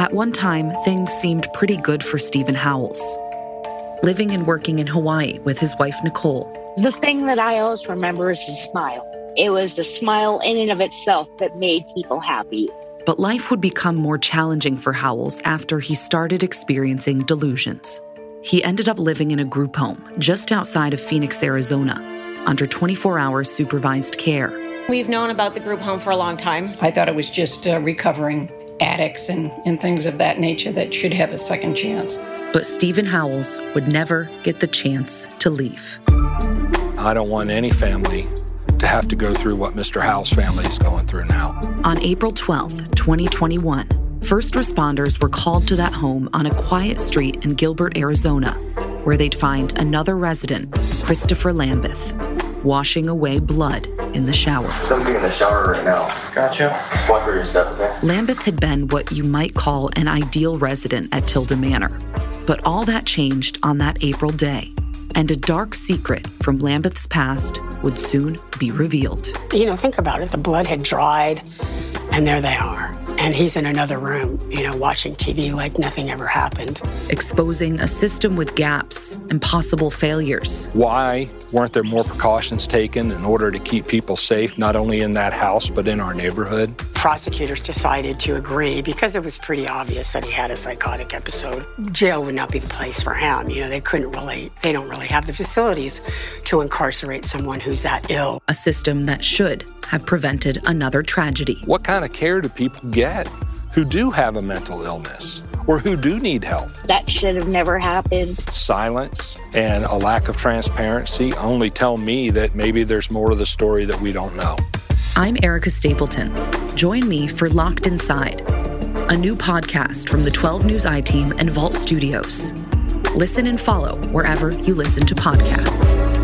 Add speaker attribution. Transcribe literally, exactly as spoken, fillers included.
Speaker 1: At one time, things seemed pretty good for Stephen Howells. Living and working in Hawaii with his wife, Nicole.
Speaker 2: The thing that I always remember is the smile. It was the smile in and of itself that made people happy.
Speaker 1: But life would become more challenging for Howells after he started experiencing delusions. He ended up living in a group home just outside of Phoenix, Arizona, under twenty-four hour supervised care.
Speaker 3: We've known about the group home for a long time.
Speaker 4: I thought it was just uh, recovering addicts and, and things of that nature that should have a second chance.
Speaker 1: But Stephen Howells would never get the chance to leave.
Speaker 5: I don't want any family to have to go through what Mister Howells' family is going through now.
Speaker 1: On April twelfth, twenty twenty-one, first responders were called to that home on a quiet street in Gilbert, Arizona, where they'd find another resident, Christopher Lambeth, washing away blood in the shower.
Speaker 6: Somebody in the shower right now. Gotcha. Just watch where your step, okay?
Speaker 1: Lambeth had been what you might call an ideal resident at Tilda Manor. But all that changed on that April day, and a dark secret from Lambeth's past would soon be revealed.
Speaker 7: You know, think about it. The blood had dried, and there they are. And he's in another room, you know, watching T V like nothing ever happened.
Speaker 1: Exposing a system with gaps and possible failures.
Speaker 5: Why weren't there more precautions taken in order to keep people safe, not only in that house, but in our neighborhood?
Speaker 7: Prosecutors decided to agree because it was pretty obvious that he had a psychotic episode. Jail would not be the place for him. You know, they couldn't really, they don't really have the facilities to incarcerate someone who's that ill.
Speaker 1: A system that should have prevented another tragedy.
Speaker 5: What kind of care do people get who do have a mental illness or who do need help?
Speaker 2: That should have never happened.
Speaker 5: Silence and a lack of transparency only tell me that maybe there's more to the story that we don't know.
Speaker 1: I'm Erica Stapleton. Join me for Locked Inside, a new podcast from the twelve News I-Team and Vault Studios. Listen and follow wherever you listen to podcasts.